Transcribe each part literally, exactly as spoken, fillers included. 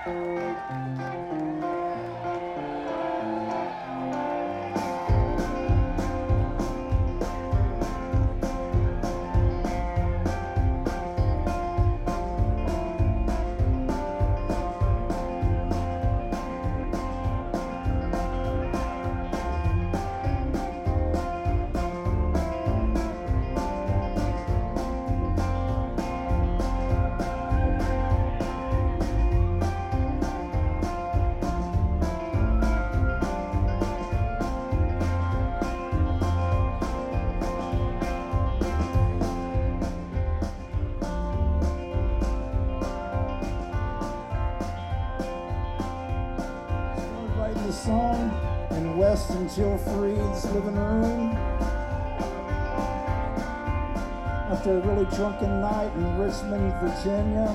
Song in Weston Jill Freed's living room after a really drunken night in Richmond, Virginia.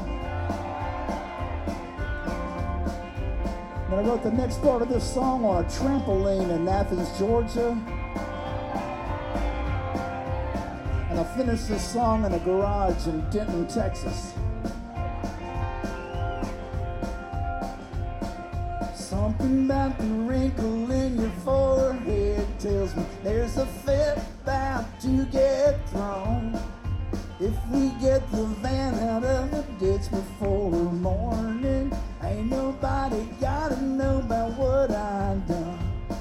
And I wrote the next part of this song on a trampoline in Athens, Georgia. And I finished this song in a garage in Denton, Texas. Something about the wrinkle in your forehead tells me there's a fit about to get thrown. If we get the van out of the ditch before morning, ain't nobody gotta know about what I've done.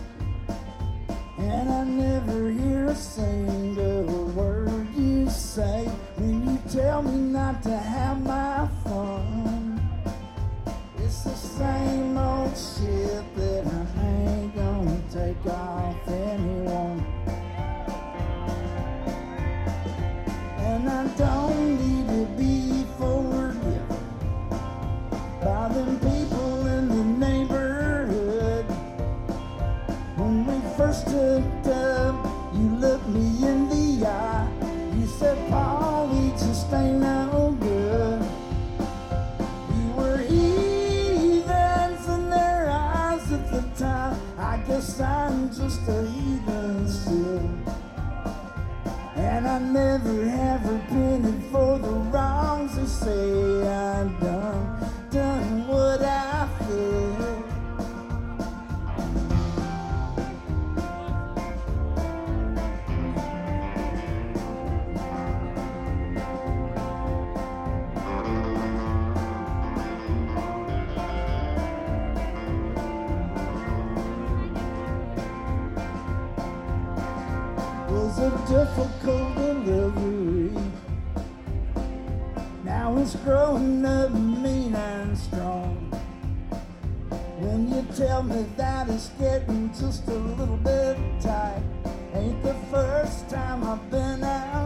And I never hear a single word you say when you tell me not to have my fun. It's the same old shit that I ain't gonna take off anyone. And I don't need to be forgiven by them people in the neighborhood. When we first hooked up, you looked me in the eye. You said, Paul, we just ain't no good. We were heathens in their eyes at the time. I guess I'm just a heathen still. And I never have repented for the wrongs they say I've done, done what I feel. Was a difficult delivery. Now it's growing up mean and strong. When you tell me that it's getting just a little bit tight, ain't the first time I've been out